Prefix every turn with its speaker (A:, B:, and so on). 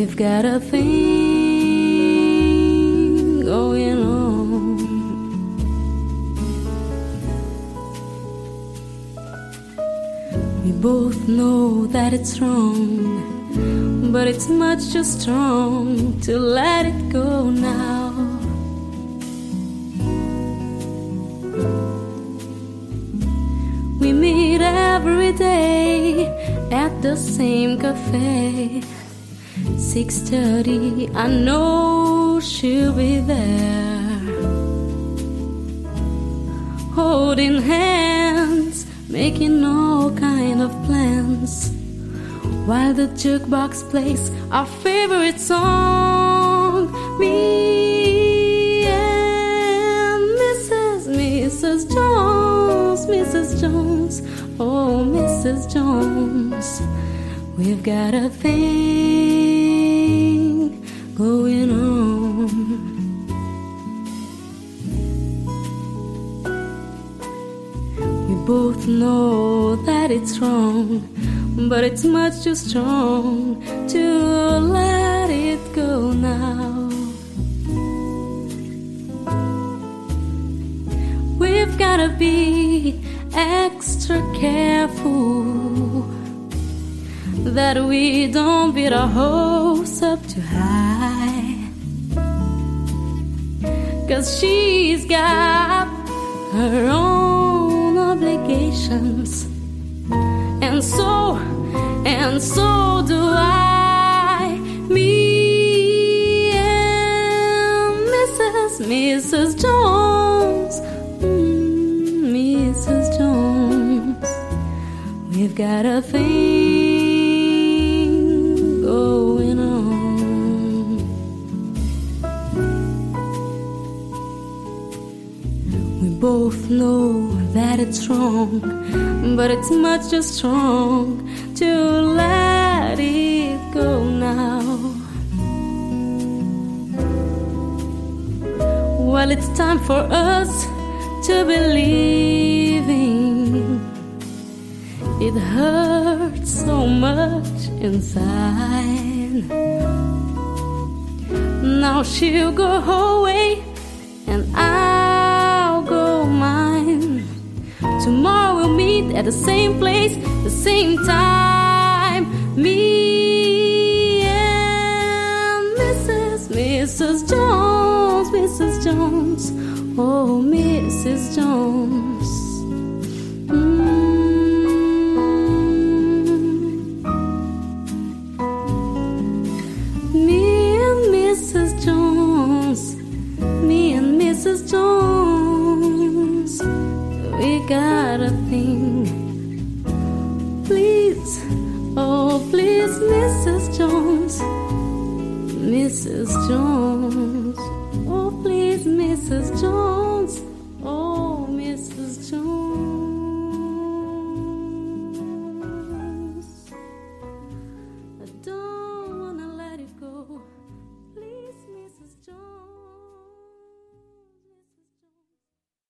A: We've got a thing going on. We both know that it's wrong, but it's much too strong to let it go now. We meet every day at the same cafe. 6:30, I know she'll be there, holding hands, making all kind of plans, while the jukebox plays our favorite song. Me and Mrs. Jones, Mrs. Jones, oh Mrs. Jones, we've got a thing going on. We both know that it's wrong, but it's much too strong to let it go now. We've gotta be extra careful that we don't beat our hopes up too high, 'cause she's got her own obligations, and so do I. Me and Mrs. Jones, Mrs. Jones, we've got a thing going on. We both know that it's wrong, but it's much too strong to let it go now. Well, it's time for us to believing. It hurts so much inside. Now she'll go her way and I'll go mine. Tomorrow we'll meet at the same place, the same time. Me and Mrs. Jones, Mrs. Jones, oh Mrs. Jones. Me and Mrs. Jones, me and Mrs. Jones, we got a thing. Please, oh please, Mrs. Jones, Mrs. Jones.